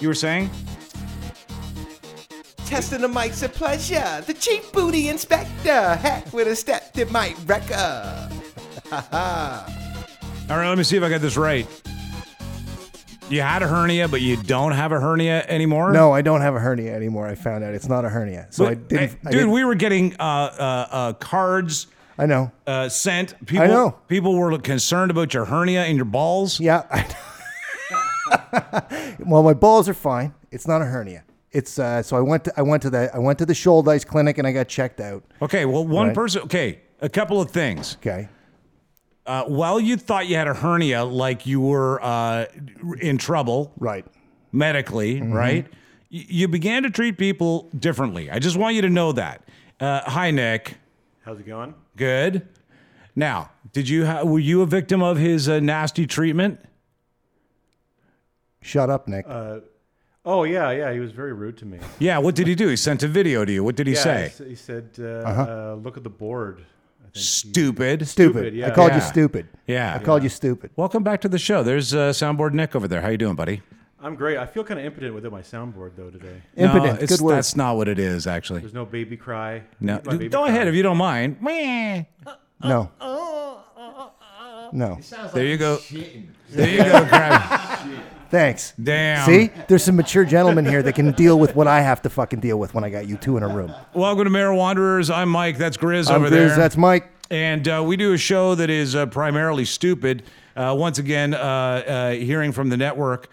You were saying? Testing the mic's a pleasure. The chief booty inspector. Heck with a step that might wreck her. All right, let me see if I got this right. You had a hernia, but you don't have a hernia anymore? No, I don't have a hernia anymore. I found out it's not a hernia. So I didn't. We were getting cards I know. sent. I know. People were concerned about your hernia and your balls. Yeah. Well, my balls are fine. It's not a hernia. It's so I went to the Shouldice clinic and I got checked out. Okay, well, one Right. person. Okay, a couple of things. Okay. While you thought you had a hernia, like you were in trouble, Right. medically, right? You began to treat people differently. I just want you to know that. Hi, Nick. How's it going? Good. Now, were you a victim of his nasty treatment? Shut up, Nick. Oh, yeah. He was very rude to me. Yeah. What did he do? He sent a video to you. What did he say? He said, look at the board. I think Stupid. Stupid. yeah. I called you Yeah. stupid. Yeah. I called you stupid. Welcome back to the show. There's Soundboard Nick over there. How you doing, buddy? I'm great. I feel kind of impotent without my soundboard, though, today. Impotent. No, Good word. that's not what it is, actually. There's no baby cry. No. My baby Go cry. ahead if you don't mind. Meh. No. No. There you go. There you go, Crab. Thanks. Damn. See, there's some mature gentlemen here that can deal with what I have to fucking deal with when I got you two in a room. Welcome to Mayor Wanderers. I'm Mike. That's Grizz I'm over Grizz, there. that's Mike. And we do a show that is primarily stupid. Once again, hearing from the network,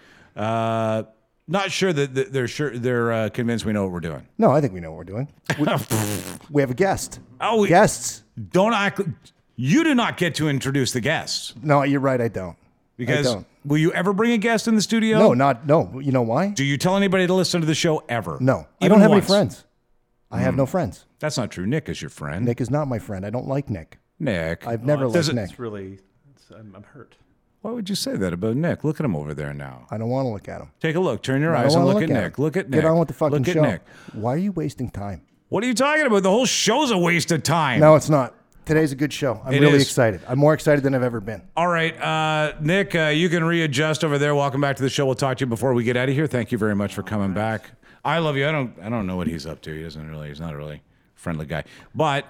not sure that they're convinced we know what we're doing. No, I think we know what we're doing. We have a guest. Oh, Guests. don't act. You do not get to introduce the guests No, you're right. I don't. because I don't. will you ever bring a guest in the studio? No. You know why? Do you tell anybody to listen to the show ever? No. I Even don't have once? any friends. I have no friends. That's not true. Nick is your friend. Nick is not my friend. I don't like Nick. Nick. I've never Does liked it- Nick. It's really, I'm hurt. Why would you say that about Nick? Look at him over there now. I don't want to look at him. Take a look. Turn your I eyes don't and wanna look at at Nick. him. Look at Nick. Get on with the fucking look show. At Nick. Why are you wasting time? What are you talking about? The whole show's a waste of time. No, it's not. Today's a good show. I'm It really is. excited. I'm more excited than I've ever been. All right, Nick, you can readjust over there. Welcome back to the show. We'll talk to you before we get out of here. Thank you very much for coming back. I love you. I don't know what he's up to. He's not a really friendly guy. But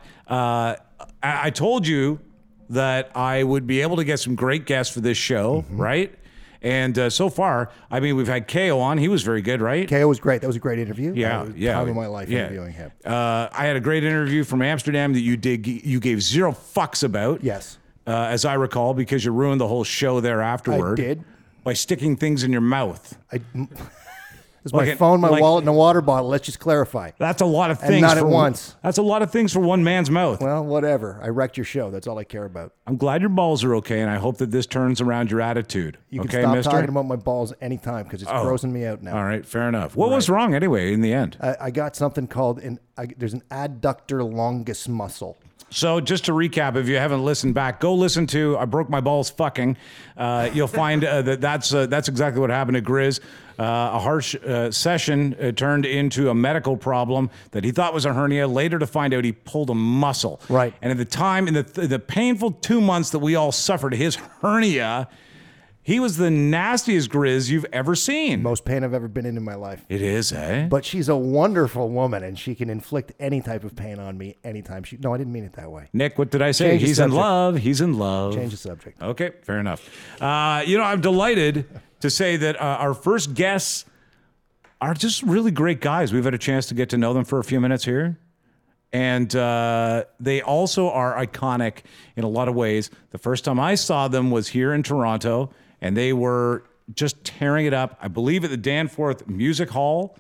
I told you that I would be able to get some great guests for this show, right? And so far, I mean, we've had KO on. He was very good, right? KO was great. That was a great interview. Yeah, yeah. Time of my life yeah. interviewing him. I had a great interview from Amsterdam that you gave zero fucks about. Yes. As I recall, because you ruined the whole show there afterward. I did. By sticking things in your mouth. It's Like my it- phone, my like- wallet, and a water bottle. Let's just clarify. That's a lot of things. And not at for- once. That's a lot of things for one man's mouth. Well, whatever. I wrecked your show. That's all I care about. I'm glad your balls are okay, and I hope that this turns around your attitude. You can okay, stop mister? talking about my balls anytime because it's grossing me out now. All right, fair enough. What was wrong anyway in the end? I got something called there's an adductor longus muscle. So just to recap, if you haven't listened back, go listen to "I Broke My Balls Fucking." You'll find that's exactly what happened to Grizz. A harsh session turned into a medical problem that he thought was a hernia. Later to find out he pulled a muscle. Right. And at the time, in the painful 2 months that we all suffered his hernia, he was the nastiest Grizz you've ever seen. Most pain I've ever been in my life. It is, eh? But she's a wonderful woman, and she can inflict any type of pain on me anytime. No, I didn't mean it that way. Nick, what did I say? Change the He's in subject. love. He's in love. Change the subject. Okay, fair enough. I'm delighted to say that our first guests are just really great guys. We've had a chance to get to know them for a few minutes here. And they also are iconic in a lot of ways. The first time I saw them was here in Toronto, and they were just tearing it up, I believe, at the Danforth Music Hall.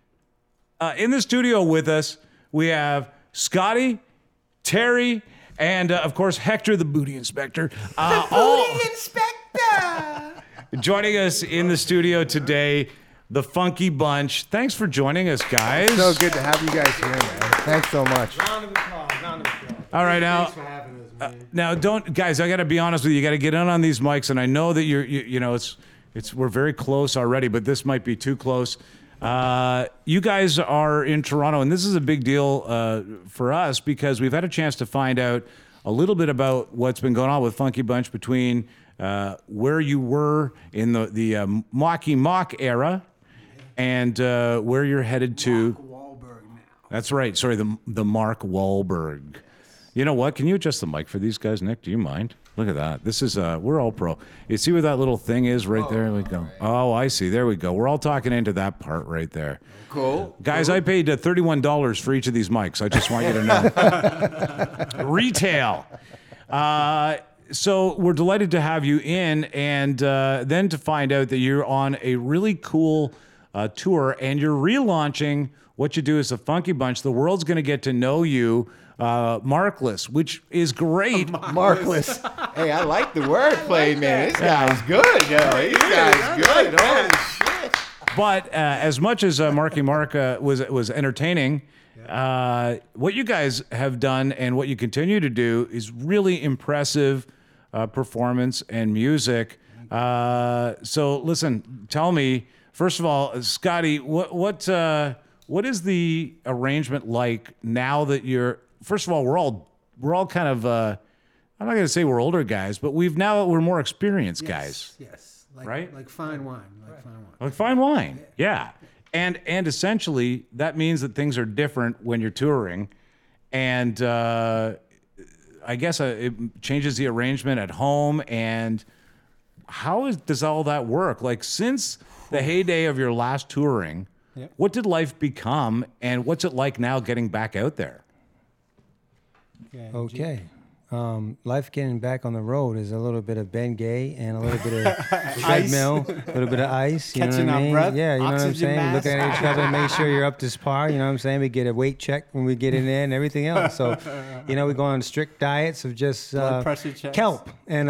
In the studio with us, we have Scotty, Terry, and, of course, Hector, the booty inspector. Booty inspector! Joining us in the studio today, the Funky Bunch. Thanks for joining us, guys. So good to have you guys here, man. Thanks so much. Round of applause. All right, now, Thanks for having us, man. now, don't, guys. I got to be honest with you. You got to get in on these mics, and I know that we're very close already, but this might be too close. You guys are in Toronto, and this is a big deal for us because we've had a chance to find out a little bit about what's been going on with Funky Bunch between where you were in the Mocky Mock era and where you're headed to. Wahlberg now. That's right. Sorry, the Mark Wahlberg. You know what? Can you adjust the mic for these guys, Nick? Do you mind? Look at that. This is we're all pro. You see where that little thing is right there? We go. Right. Oh, I see. There we go. We're all talking into that part right there. Cool. Guys, I paid $31 for each of these mics. I just want you to know. Retail. So we're delighted to have you in, and then to find out that you're on a really cool tour, and you're relaunching what you do as a Funky Bunch. The world's going to get to know you, Markless, which is great. Markless. Hey, I like the wordplay, man. This guy's good, yo. This guy's good. Holy shit. But as much as Marky Mark was entertaining, what you guys have done and what you continue to do is really impressive performance and music. So listen, tell me, first of all, Scotty, what is the arrangement like now that you're? First of all, we're all kind of. I'm not going to say we're older guys, but we're more experienced guys. Yes. Right? Like fine wine. Like fine wine, yeah. And essentially, that means that things are different when you're touring. And I guess it changes the arrangement at home. And how does all that work? Like, since the heyday of your last touring, what did life become? And what's it like now getting back out there? Okay. Life getting back on the road is a little bit of Bengay and a little bit of treadmill, a little bit of ice. You Catching know what I our mean? breath, Yeah, you know what I'm oxygen saying? mask. Looking at each other, make sure you're up to par. You know what I'm saying? We get a weight check when we get in there and everything else. So, we go on strict diets of just Blood pressure checks. kelp and.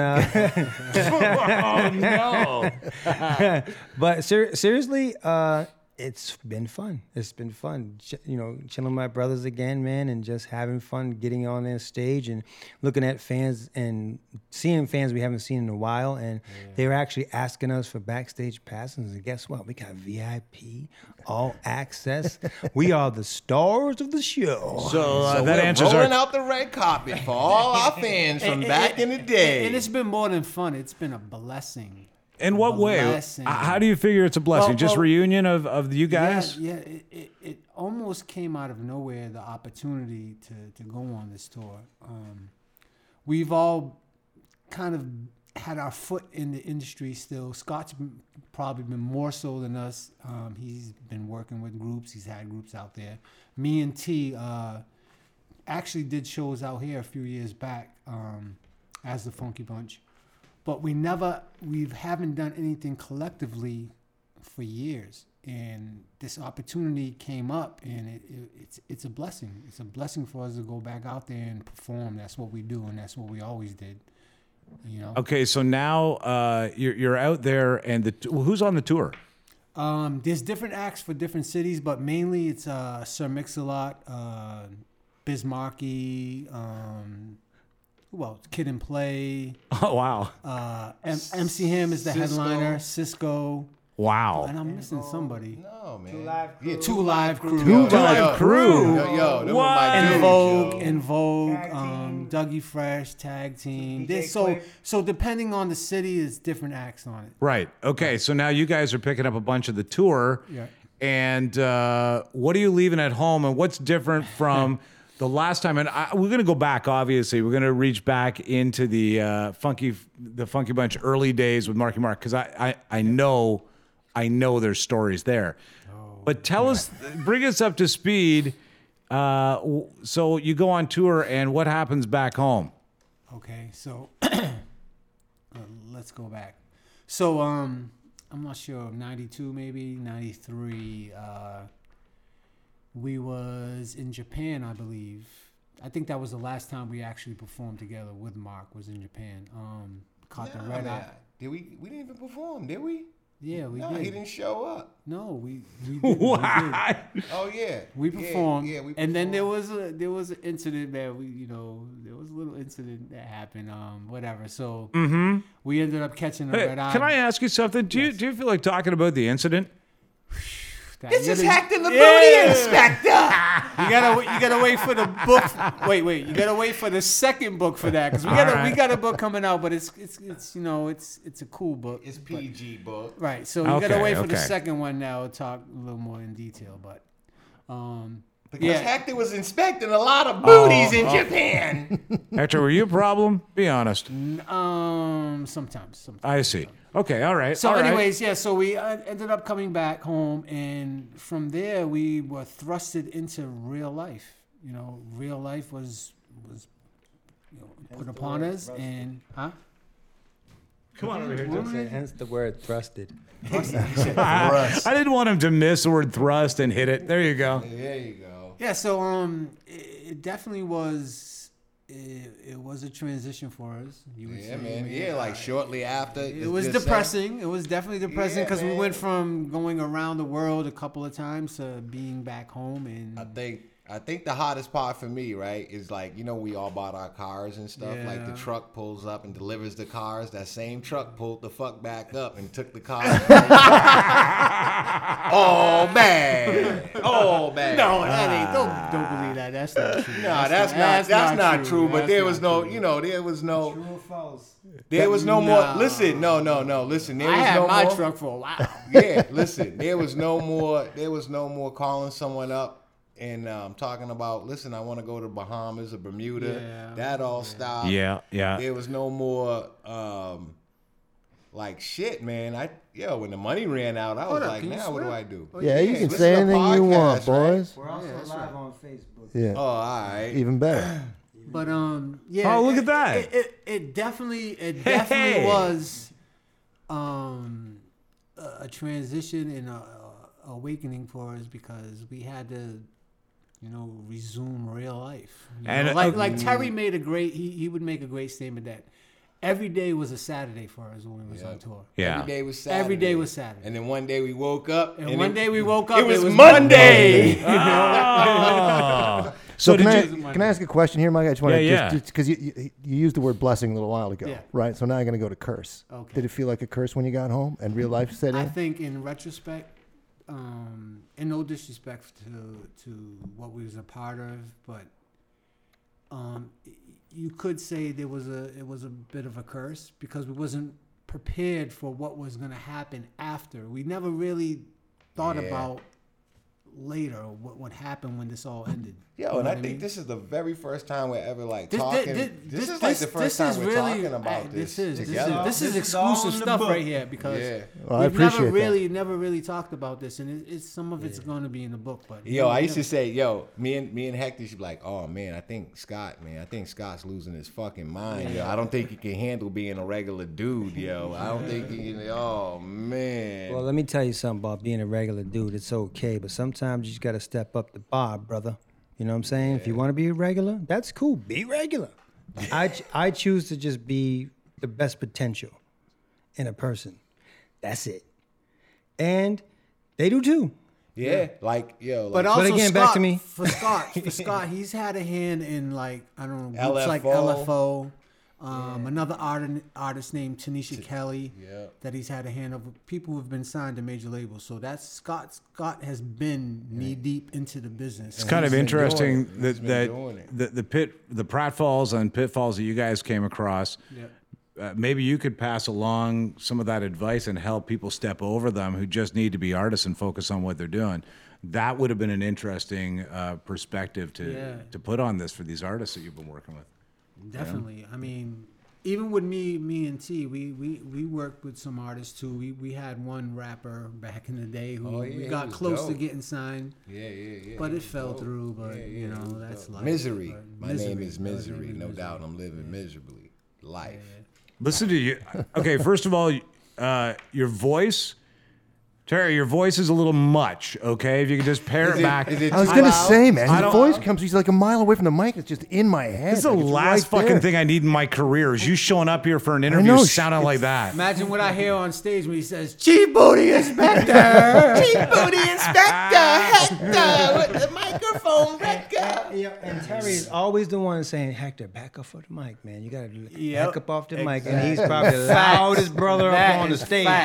Oh no! But seriously, it's been fun. It's been fun, chilling with my brothers again, man, and just having fun getting on that stage and looking at fans and seeing fans we haven't seen in a while. And they were actually asking us for backstage passes. And guess what? We got VIP, all access. We are the stars of the show. So that we're answers rolling our. out the red carpet for all our fans from back in the day. And it's been more than fun. It's been a blessing. In what way? Blessing. How do you figure it's a blessing? Just Well, reunion of you guys? Yeah, it almost came out of nowhere, the opportunity to go on this tour. We've all kind of had our foot in the industry still. Scott's probably been more so than us. He's been working with groups. He's had groups out there. Me and T actually did shows out here a few years back as the Funky Bunch. But we haven't done anything collectively for years, and this opportunity came up, and it's a blessing. It's a blessing for us to go back out there and perform. That's what we do, and that's what we always did. Okay, so now you're out there, and who's on the tour? There's different acts for different cities, but mainly it's Sir Mix-a-Lot, Bismarcky. Well, Kid and Play. Oh wow! MC Ham is the headliner. Cisco. Wow! And I'm missing somebody. No, man. Two Live Crew. Two Live Crew. Yo, them were What? my In dudes, Vogue, yo. In Vogue, Dougie Fresh, Tag Team. So depending on the city, it's different acts on it. Right. Okay. So now you guys are picking up a bunch of the tour. Yeah. And what are you leaving at home, and what's different from the last time? And we're going to go back. Obviously, we're going to reach back into the Funky Bunch early days with Marky Mark, because I know there's stories there. But tell us, bring us up to speed. So you go on tour, and what happens back home? Okay, so let's go back. So I'm not sure, 92 maybe, 93. We was in Japan, I believe. I think that was the last time we actually performed together with Mark, was in Japan. Caught the red eye. We didn't even perform, did we? Yeah, we No, did. he didn't show up. No, we did. What? Oh yeah, We performed. Yeah, we performed. And then there was an incident that there was a little incident that happened. Whatever. So we ended up catching a Hey, red eye. can I ask you something? Do you feel like talking about the incident? that. This You is gotta- Hector the Yeah. Booty Inspector. You gotta wait for the book. Wait. You gotta wait for the second book for that because we got a book coming out, but it's it's a cool book. It's PG book. Right. So you gotta wait for the okay. second one now. We'll talk a little more in detail, but Because yeah. Hector was inspecting a lot of booties in Japan. Hector, were you a problem? Be honest. Sometimes. I see. Okay, all right. So, all right. anyways, yeah. So we ended up coming back home, and from there we were thrusted into real life. You know, real life was put upon us, and Come on over here. Hence the word thrusted. I didn't want him to miss the word thrust and hit it. There you go. There you go. yeah. So it definitely was. It was a transition for us. You would Yeah, say. man. Yeah, like shortly after. It was depressing. It was definitely depressing Yeah, because we man. went from going around the world a couple of times to being back home, and I think the hottest part for me, right, is like, you know, we all bought our cars and stuff. Like the Yeah. truck pulls up and delivers the cars. That same truck pulled the fuck back up and took the cars. Oh man. Oh man. no, that ain't. Don't believe that. That's not true. Nah, that's not true. But there was no, you know, there was no, True or false? there was no more. Nah. Listen, no. Listen, there I was had no my more. truck for a while. Yeah, listen, there was no more calling someone up and talking about, listen, I want to go to Bahamas or Bermuda. Yeah. That all stopped. Yeah. There was no more like shit, man. When the money ran out, I was Hold up, like, can you now what do swear? I do? Yeah, you can this say is a anything you want, podcast, right? boys. We're also that's live right. on Facebook. Yeah, Oh, all right. even better. But yeah. Oh, look at that. It definitely Hey. was a transition and a awakening for us because we had to, resume real life. And, like Terry made he would make a great statement that every day was a Saturday for us when we was on tour. Yeah. Every day was Saturday. Every day was Saturday. And then one day we woke up. And one day we woke up, it was Monday. Oh. So can did you? I ask a question here, Mike? I just want to Yeah. because you used the word blessing a little while ago, Yeah. right? So now I'm going to go to curse. Okay. Did it feel like a curse when you got home and real life set I in? think in retrospect, and no disrespect to what we was a part of, but you could say it was a bit of a curse because we wasn't prepared for what was going to happen after. We never really thought about later what would happen when this all ended. Yo, You and know I what think mean? this is the very first time we're ever like This- talking. thi- This is like the first time we're talking about this together. This is This is all exclusive in the stuff book. right here because Yeah. Well, I we've appreciate never really talked about this, and it's some of it's going to be in the book. But Yo, I used to say, me and Hector should be like, oh man, I think Scott's losing his fucking mind, yo. I don't think he can handle being a regular dude, yo. I don't think he can. Oh man. Well, let me tell you something about being a regular dude. It's okay, but sometimes you just got to step up the bar, brother. You know what I'm saying? If you want to be regular, that's cool. Be regular. I choose to just be the best potential in a person. That's it. And they do too. Yeah, like yo, like, But also, again, Scott, back to me. For Scott, he's had a hand in like I don't know groups like LFO. LFO. Another artist named Tanisha Kelly Yeah. that he's had a hand of people who've been signed to major labels. So that's Scott. Scott has been knee deep into the business. It's kind of been interesting doing it. He's been doing it. the pratfalls and pitfalls that you guys came across. Yeah. Maybe you could pass along some of that advice and help people step over them who just need to be artists and focus on what they're doing. That would have been an interesting perspective to put on this for these artists that you've been working with. Definitely. I mean, even with me and T, we worked with some artists too. We had one rapper back in the day who Oh, yeah, we he got was close to dope. getting signed, yeah. but he it was fell dope. through. But Yeah, you he know, was that's dope. life. Misery. But My name is Misery. Misery. No Misery. doubt, I'm living miserably. Life. Listen to you. Okay, first of all, your voice, Terry, your voice is a little much. Okay, if you could just pare it back. Is it I was too gonna loud? say, man, I his don't- voice comes. He's like a mile away from the mic. It's just in my head. This is the Like, it's last right fucking there. thing I need in my career is you showing up here for an interview know, sounding like that. Imagine what I hear on stage when he says, "Chief Booty Inspector." Chief Booty Inspector Hector with the microphone record. Yeah, and Terry is always the one saying, Hector, back up for the mic, man. You got to Yep. back up off the mic. And he's probably the loudest brother That up on the is stage. facts.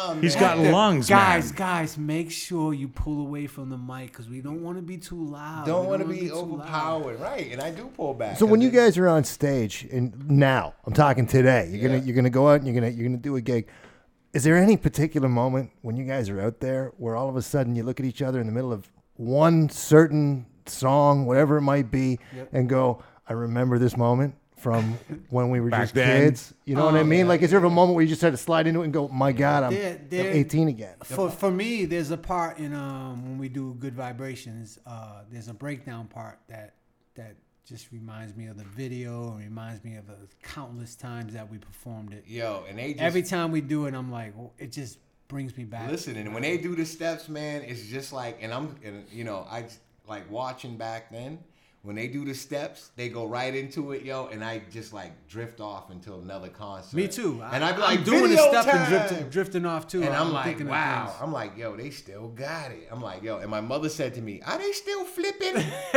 He's man. got lungs, man. Guys, make sure you pull away from the mic because we don't want to be too loud. Don't We want to wanna be too loud. overpowered, right? And I do pull back. So when 'cause you it- guys are on stage, and now I'm talking today, you're gonna go out and you're gonna do a gig. Is there any particular moment when you guys are out there where all of a sudden you look at each other in the middle of one certain song, whatever it might be, and go, "I remember this moment from when we were Back just then. kids." You know what I mean? Like, is there a moment where you just had to slide into it and go, "My God, I'm There- 18 again"? For me, there's a part in when we do Good Vibrations. There's a breakdown part that just reminds me of the video and reminds me of the countless times that we performed it. Yo, and they just Every time we do it, I'm like, it just brings me back. listen. And when they do the steps, man, it's just like, and I like watching back then. When they do the steps, they go right into it, yo, and I just like drift off until another concert. Me too. And I'd be I'm like, doing the video step time! and drifting off too. And I'm like, thinking of wow. things. I'm like, yo, they still got it. I'm like, yo. And my mother said to me, are they still flipping?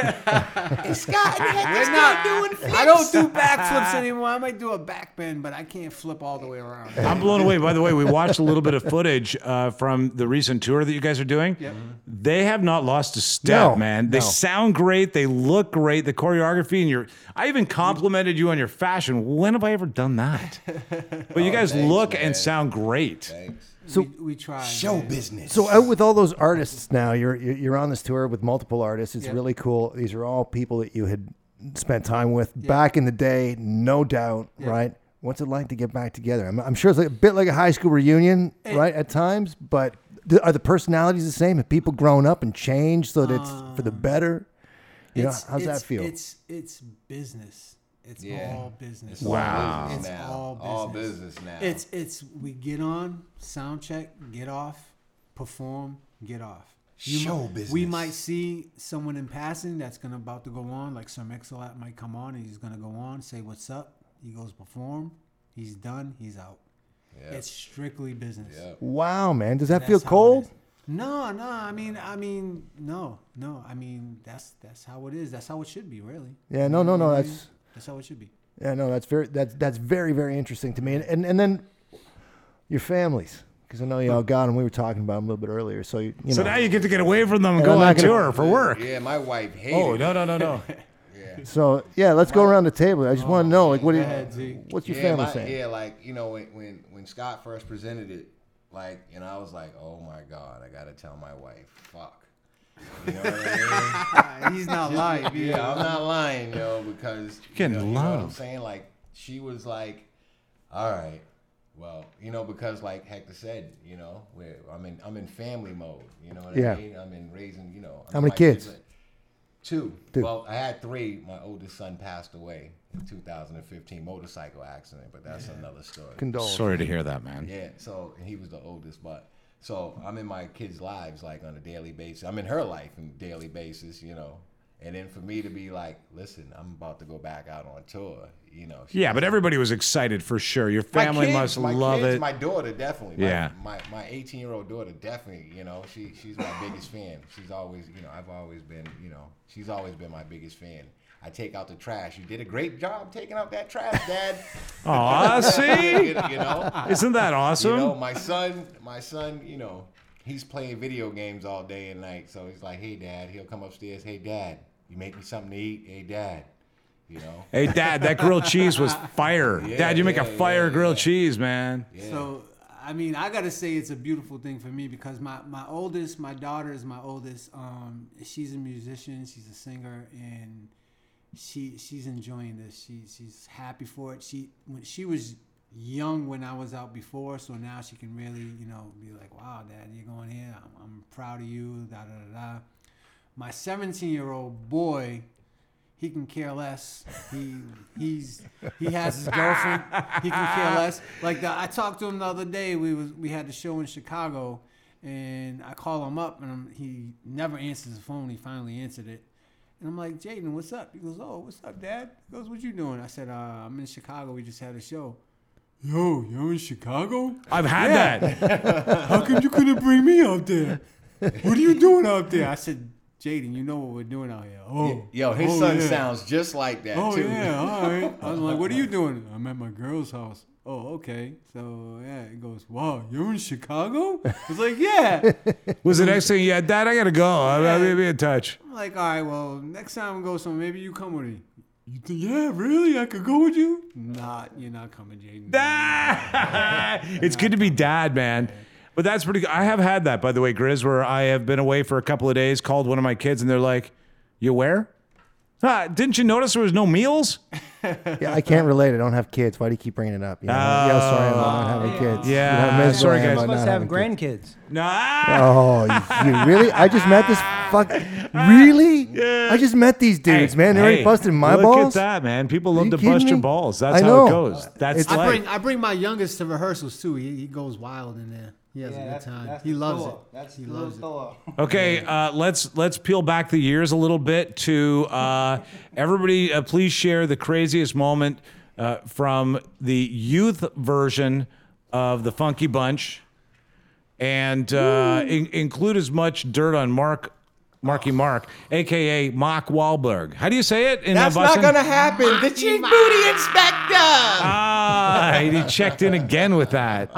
And Scott and Hector We're still not doing flips? I don't do backflips anymore. I might do a back bend, but I can't flip all the way around. I'm blown away. By the way, we watched a little bit of footage from the recent tour that you guys are doing. Yep. They have not lost a step, No, man. They no. sound great. They look great. The choreography and I even complimented you on your fashion. When have I ever done that? But you guys thanks, look man. and sound great. Thanks. So- we tried. Show man. business. So out with all those artists now, you're on this tour with multiple artists. It's really cool. These are all people that you had spent time with back in the day, no doubt, right? What's it like to get back together? I'm sure it's like a bit like a high school reunion, right, at times. But are the personalities the same? Have people grown up and changed so that it's for the better? You know, how's that feel? It's business. It's Yeah. all business. Wow. Business It's now. all business. now. It's we get on, sound check, get off, perform, get off. Show We business. might see someone in passing that's about to go on, like Sir Mix-a-Lot might come on and he's gonna go on, say what's up. He goes perform, he's done, he's out. Yeah. It's strictly business. Yeah. Wow, man. Does that That's feel how it cold? is. No. I mean, no. I mean, that's how it is. That's how it should be, really. Yeah, no. That's how it should be. Yeah, no. That's very, very interesting to me. And then your families, because I know you all got them. We were talking about them a little bit earlier. So you know. So now you get to get away from them and And go I'm on not gonna- tour for work. Yeah, my wife hated Oh, it. no. Yeah. So yeah, let's go around the table. I just want to know, like, Go ahead, Z. what's your family my- saying? Yeah, like, you know, when Scott first presented it, like, and I was like, oh my God, I gotta tell my wife, fuck. You know what I mean? He's not lying. Yeah, I'm not lying, yo, because getting you know what I'm love. saying? Like, she was like, all right, well, you know, because like Hector said, you know, I'm in family mode. You know what Yeah. I mean? I'm in raising, you know. How many kids? Two. Two. Well, I had three. My oldest son passed away in 2015, motorcycle accident, but that's another story. Condole. Sorry to hear that, man. Yeah, so and he was the oldest, but so I'm in my kids' lives like on a daily basis. I'm in her life on a daily basis, you know. And then for me to be like, listen, I'm about to go back out on tour, you know. Yeah, but everybody was excited for sure. Your family must love it. My daughter definitely. Yeah. My 18-year-old daughter definitely. You know, she's my biggest fan. She's always, you know, I've always been, you know, she's always been my biggest fan. I take out the trash. You did a great job taking out that trash, Dad. Aw, see? you know. Isn't that awesome? You know, my son, you know, he's playing video games all day and night. So he's like, hey, Dad. He'll come upstairs. Hey, Dad, you make me something to eat? Hey, Dad. You know? Hey, Dad, that grilled cheese was fire. Yeah, Dad, you make a yeah, fire yeah, grilled yeah. cheese, man. Yeah. So, I mean, I gotta say it's a beautiful thing for me because my daughter is my oldest. She's a musician, she's a singer, and she's enjoying this. She's happy for it. When she was young when I was out before, so now she can really, you know, be like, "Wow, Dad, you're going here. I'm proud of you." Da da da da. My 17-year-old boy, he can care less. He has his girlfriend. He can care less. Like I talked to him the other day. We had the show in Chicago, and I call him up, and he never answers the phone. He finally answered it, and I'm like, Jaden, what's up? He goes, oh, what's up, Dad? He goes, what you doing? I said, I'm in Chicago. We just had a show. Yo, you're in Chicago? I've had that. How come you couldn't bring me out there? What are you doing out there? I said, Jaden, you know what we're doing out here. Oh, Yo, his oh, son yeah. sounds just like that, Oh too. yeah, all right. I was like, what are you doing? I'm at my girl's house. oh, okay. So, yeah. He goes, wow, you're in Chicago? I was like, yeah. Was the next thing? Yeah, Dad, I gotta go. I'll be in touch. I'm like, all right, well, next time we go somewhere, maybe you come with me. You think, yeah, really? I could go with you? Nah, you're not coming, Jaden. It's good to be dad, man. But that's pretty good. I have had that, by the way, Grizz, where I have been away for a couple of days, called one of my kids, and they're like, you where? Didn't you notice there was no meals? Yeah, I can't relate. I don't have kids. Why do you keep bringing it up? You know? Yeah, sorry about not having kids. Yeah, You know, miserable sorry, I am guys. about Must not have having kids. grandkids. No. Oh, you really? I just met this fuck. Really? I just met these dudes, man. They're already busting my look balls. Look at that, man. People love you to kidding bust your me? balls. That's I how know. it goes. That's It's- life. I bring my youngest to rehearsals, too. He goes wild in there. He has a good time. He loves it. He loves it. Okay, let's peel back the years a little bit to everybody. Please share the craziest moment from the youth version of the Funky Bunch, and include as much dirt on Marky Mark, aka Mark Wahlberg. How do you say it? That's not gonna happen. The Chief Booty Inspector. He checked in again with that.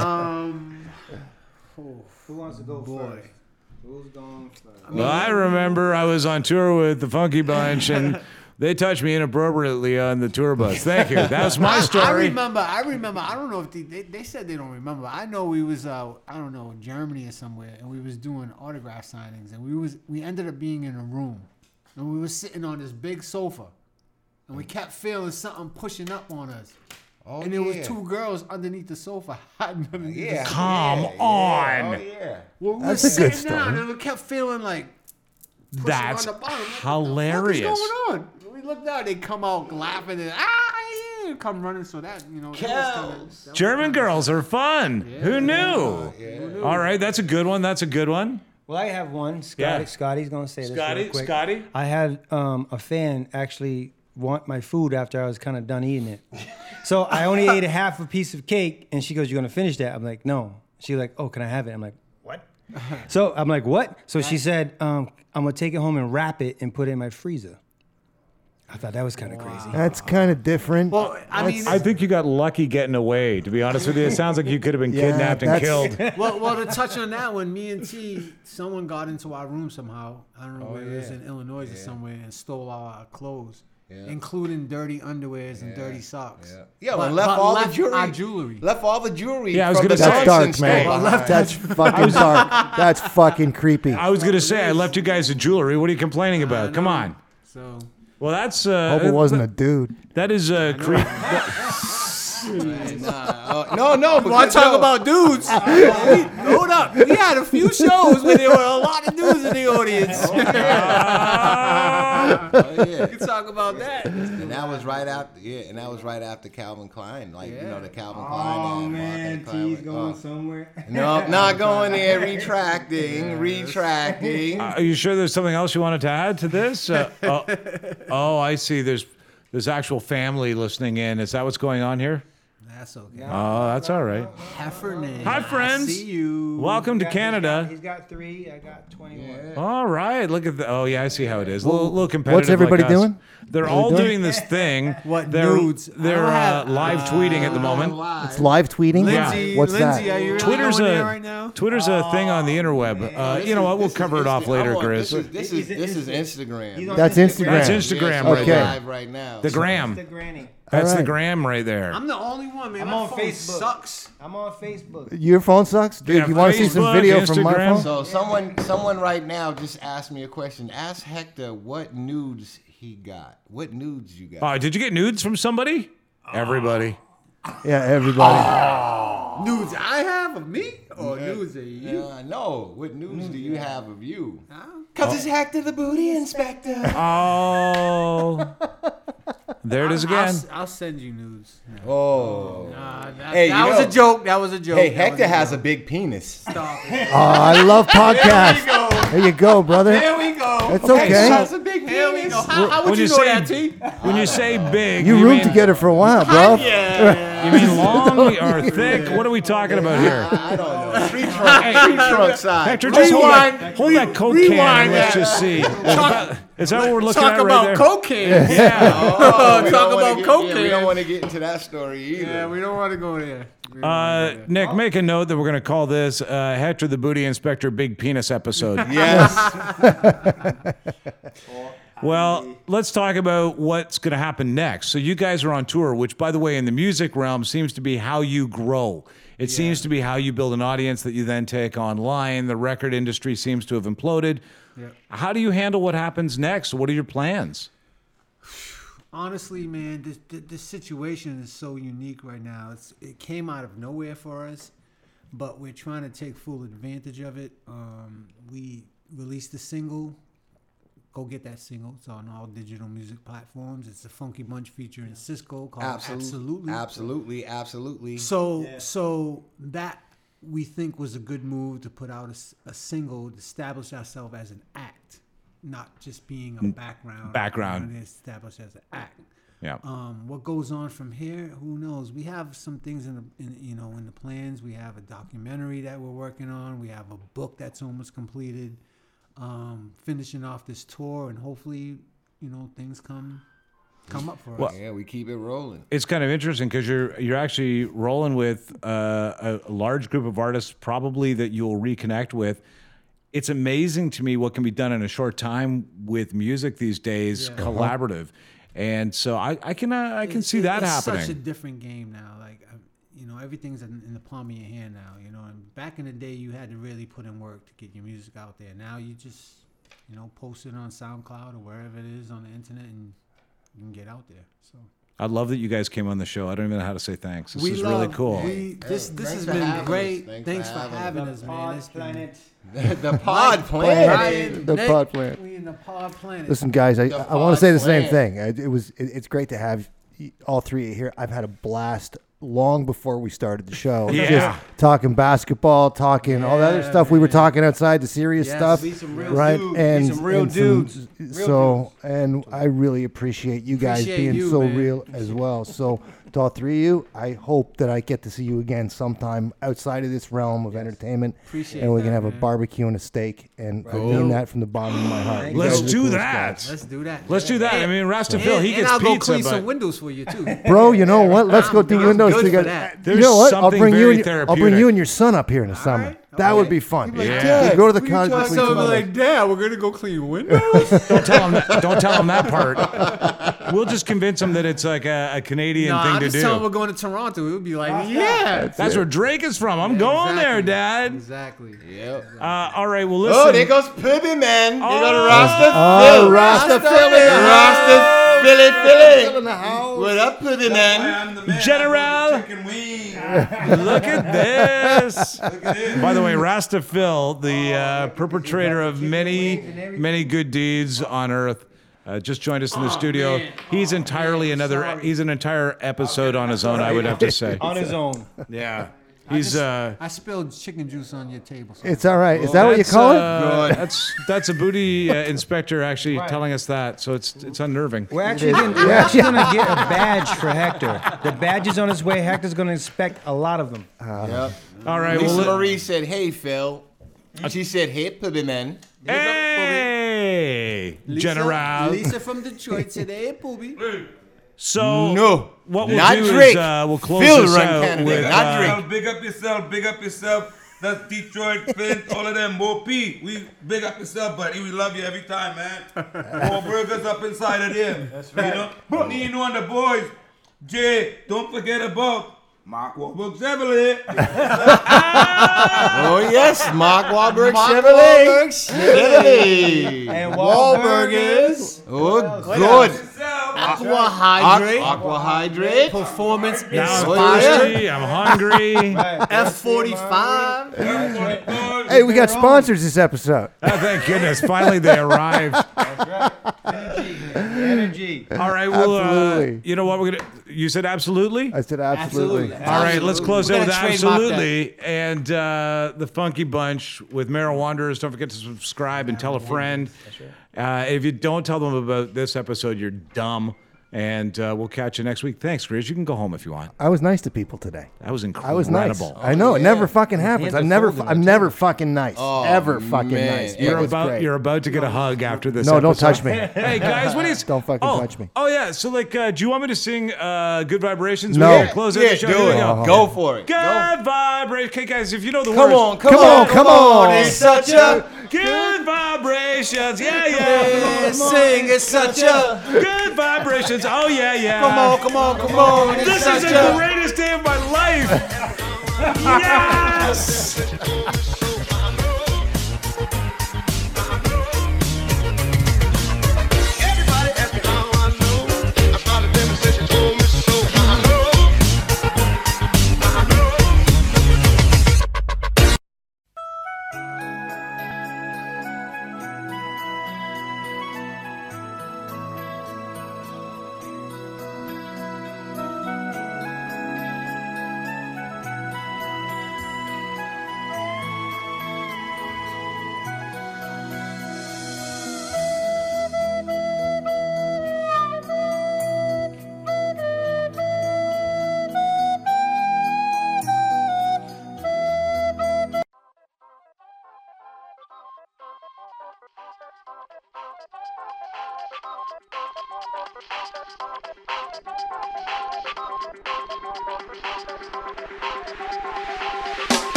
Who wants to go first? Who's going first? Well, I remember I was on tour with the Funky Bunch, and they touched me inappropriately on the tour bus. Thank you. That was my story. I remember. I don't know if they said they don't remember. I know we was I don't know, Germany or somewhere, and we was doing autograph signings, and we ended up being in a room, and we were sitting on this big sofa, and we kept feeling something pushing up on us. Oh, And there was two girls underneath the sofa hiding underneath the sofa. Come on. Oh, yeah. Well, we That's were a good sitting down, story. and we kept feeling like pushing That's on the bottom. hilarious. What the fuck is going on? We looked out, they come out laughing and yeah, come running. So that that was Kells. German girls are fun. Who knew? All right, that's a good one. That's a good one. Well, I have one. Yeah. Scotty's going to say this real quick. Scotty. I had a fan actually want my food after I was kind of done eating it. So I only ate a half a piece of cake, and she goes, "You gonna finish that?" I'm like, "No." She's like, "Oh, can I have it?" I'm like, "What?" So I'm like, "What?" So she said, "I'm gonna take it home and wrap it and put it in my freezer." I thought that was kind of crazy. That's kind of different. Well, I mean, I think you got lucky getting away, to be honest with you. It sounds like you could have been kidnapped and that's- killed. well, to touch on that one, me and T, someone got into our room somehow. I don't know where it was, in Illinois or somewhere, and stole our clothes, including dirty underwears and dirty socks. Yeah, But- and left but all left the jewelry. our jewelry. Left all the jewelry. Yeah, I was from gonna the say- That's Simpsons dark, man. store behind. That's fucking dark. That's fucking creepy. I was going to say, I left you guys the jewelry. What are you complaining about? Come on. So Well, that's... Hope it wasn't a dude. That is creep. No, well, I talk about dudes. Hold up, we had a few shows where there were a lot of dudes in the audience. We can talk about that. And that was right after, and that was right after Calvin Klein, like the Calvin Klein. Oh ad, man, Martin Klein T's was- going somewhere. No, not going there. Retracting. Are you sure there's something else you wanted to add to this? Oh, I see. There's actual family listening in. Is that what's going on here? That's okay. Oh, that's all right. Heffernan. Hi, friends. I see you. Welcome to Canada. He's got 3. I got 21. All right. Look at the. Oh, yeah, I see how it is. A little competitive. What's everybody like us. doing? They're all doing this thing. What they're, nudes? They're live tweeting at the moment. It's live tweeting. Lindsay, What's Lindsay, that? are you really Twitter's going a there right now? Twitter's a thing on the interweb. You know what? We'll cover it off later, Chris. This is Instagram. That's Instagram. That's Instagram right Okay. there. Live right now. The gram. The granny. That's All the right. gram right there. I'm the only one, man. I'm My on phone Facebook. Sucks. I'm on Facebook. Your phone sucks, dude. Yeah, you want to see some Facebook, video from my Instagram. phone? So someone right now just asked me a question. Ask Hector what nudes he got. What nudes you got? Did you get nudes from somebody? Everybody. Yeah, everybody. Nudes I have of me or nudes of you? No. What nudes do you have of you? Because it's Hector the Booty Inspector. Oh. There it is again. I'll send you nudes. Oh. That Hey, you was know- a joke. That was a joke. Hey, That Hector was has a joke. big penis. Stop Oh, I love podcasts. There you go, brother. Here we go. It's okay. Has a big Here we penis. go. How would When you you know say- that, T? When you say big, You roomed mean- together for a while, bro. Yeah. You mean long or thick? What are we talking about here? I don't know. Tree trunk size. Hector, just hold that Coke can and let's just see. Is that what we're looking Talk at right about there? cocaine. Yeah. We Talk don't wanna about get- cocaine. we don't want to get into that story either. Yeah, we don't want to go there. Nick, make a note that we're going to call this Hector the Booty Inspector Big Penis episode. Yes. Well, let's talk about what's going to happen next. So you guys are on tour, which, by the way, in the music realm seems to be how you grow. It seems to be how you build an audience that you then take online. The record industry seems to have imploded. Yep. How do you handle what happens next? What are your plans? Honestly, man, this situation is so unique right now. It came out of nowhere for us, but we're trying to take full advantage of it. We released the single. Go get that single. It's on all digital music platforms. It's a Funky Bunch featuring Cisco called Absolutely. So that we think was a good move to put out a single to establish ourselves as an act, not just being a background. And established as an act. Yeah. What goes on from here? Who knows? We have some things in the plans. We have a documentary that we're working on. We have a book that's almost completed. Finishing off this tour, and hopefully, things come up for us. Yeah, we keep it rolling. It's kind of interesting because you're actually rolling with a large group of artists, probably that you'll reconnect with. It's amazing to me what can be done in a short time with music these days, collaborative, and so I can see that happening. It's such a different game now. Like everything's in the palm of your hand now. And back in the day, you had to really put in work to get your music out there. Now you just post it on SoundCloud or wherever it is on the internet, and you can get out there. So. I love that you guys came on the show. I don't even know how to say thanks. This is really cool. This has been great. Thanks for having us, man. The Pod Planet. The Pod Planet. We in the Pod Planet. Listen, guys, I want to say the same thing. It's great to have all three here. I've had a blast long before we started the show. Yeah. Just talking basketball, talking all that other stuff. We were talking outside, the serious stuff. Right? And some real dudes. And I really appreciate you guys being you, so man. real as well. So to all three of you, I hope that I get to see you again sometime outside of this realm of entertainment. Appreciate and we can that, have a man. barbecue and a steak. And I mean that from the bottom of my heart. You Let's guys are the do coolest that. guys. Let's do that. Let's do that. I mean, Rasta Phil, he and gets I'll go pizza, clean but some windows for you too. Bro, you know what? Let's go do I'm windows good for together. that. You There's know what? I'll something bring very I'll bring you therapeutic. and your son up here in the summer. right. That would be fun. Yeah. We go to the cottage. So I'm like, Dad, we're gonna go clean windows. don't tell him that part. We'll just convince him that it's like a Canadian thing I to just tell him do. we're going to Toronto. It would be like, yeah. That's where Drake is from. I'm going there, Dad. Exactly. Yep. All right, well, listen. Oh, there goes Puppy Man. There goes Oh. Rasta Oh, Phil. Rasta Philly. Rasta Philly. in the house. What up, Puppy Man? I'm the man. General. Chicken wing. Look at this. By the way, Rasta Phil, the perpetrator of many good deeds on earth, just joined us in the studio. He's an entire episode on his own, I would have to say. On his own. Yeah. He's I spilled chicken juice on your table. So It's all right. Is that what you call it? That's a booty inspector actually telling us that, so it's unnerving. We're actually going to get a badge for Hector. The badge is on his way. Hector's going to inspect a lot of them. Yep. All right, Lisa well, Marie said, "Hey, Phil." She said, "Hey, Puppy Man." hey, General. Lisa from Detroit said, "Hey, Poobie." So No, what we'll not do Drake. is we'll close Phil this run out Canada, with not Drake. Big up yourself. Big up yourself. That's Detroit, Flint, all of them. Mo P. We big up yourself, buddy. We love you every time, man. More burgers up inside of there. That's right. Nino and the boys. Jay, don't forget about Mark Wahlberg Chevrolet. Oh yes, Mark Wahlberg Chevrolet. Chevrolet. And Wahlberg is Oh, good. Aqua Hydrate. Aqua Hydrate. Performance now I'm Inspire. thirsty, I'm hungry. F45. Hey, we got sponsors this episode. Oh, thank goodness, finally they arrived. Energy. All right, well, Absolutely. you know what we're gonna? You said absolutely. I said absolutely. All right, let's close We're out with gonna trademark absolutely and the Funky Bunch with Mara Wanderers. Don't forget to subscribe and tell a friend. If you don't tell them about this episode, you're dumb. And we'll catch you next week. Thanks, Grizz. You can go home if you want. I was nice to people today. That was incredible. I was nice. I know it never fucking happens. I'm never fucking nice. Ever fucking nice. You're about to get a hug after this. No, episode. don't touch me. Hey guys, what is? Don't fucking touch me. Oh yeah. So like, do you want me to sing "Good Vibrations"? No. We're gonna close out the show. do Here we it. go. Go for it. Good vibrations. Okay, guys, if you know the Come words. on. Come on. It's such a Good vibrations. Yeah. sing. It's such a Good vibrations. Oh yeah. come on. It's This is such the a greatest day of my life. Yes. Everybody ask me how I know about a demonstration. Told me so. I know.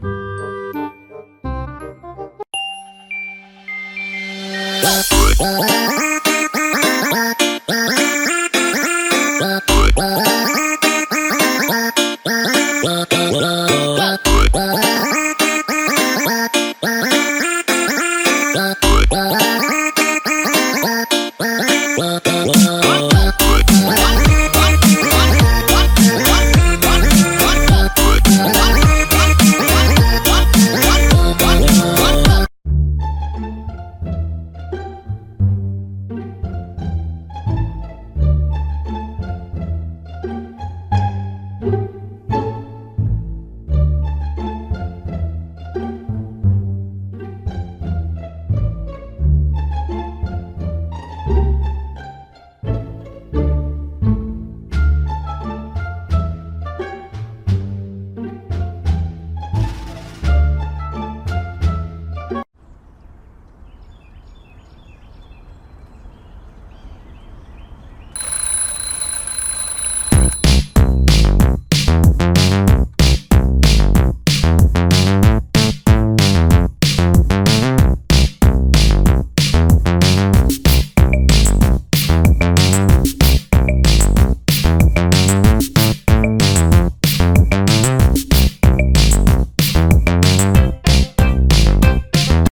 Bye.